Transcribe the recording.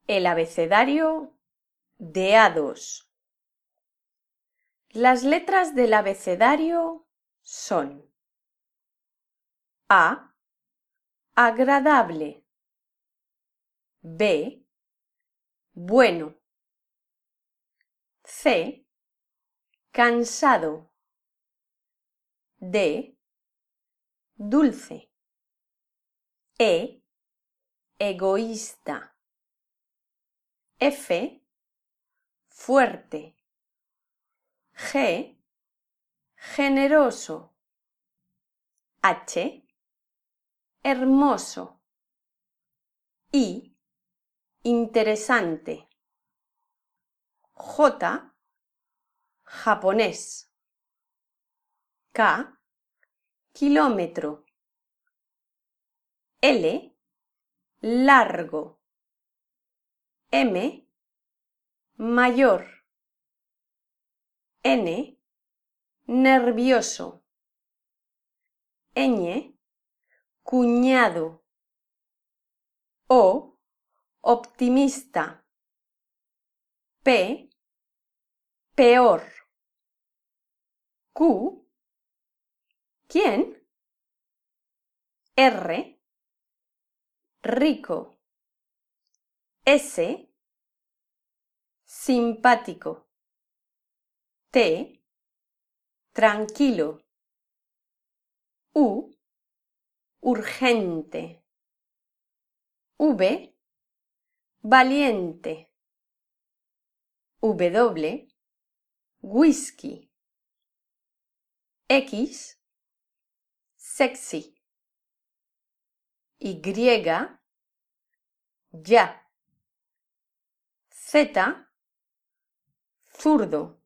El abecedario de A2. Las letras del abecedario son A, agradable, B, bueno, C, cansado, D, dulce, E, egoísta, F, fuerte, G, generoso, H, hermoso, I, interesante, J, japonés, K, kilómetro, L, largo, M, mayor, N, nervioso, ñ, cuñado, O, optimista, P, peor, Q, ¿quién? R, rico, S, simpático, T, tranquilo, U, urgente, V, valiente, W, whisky, X, sexy, Y, ya, Z, zurdo,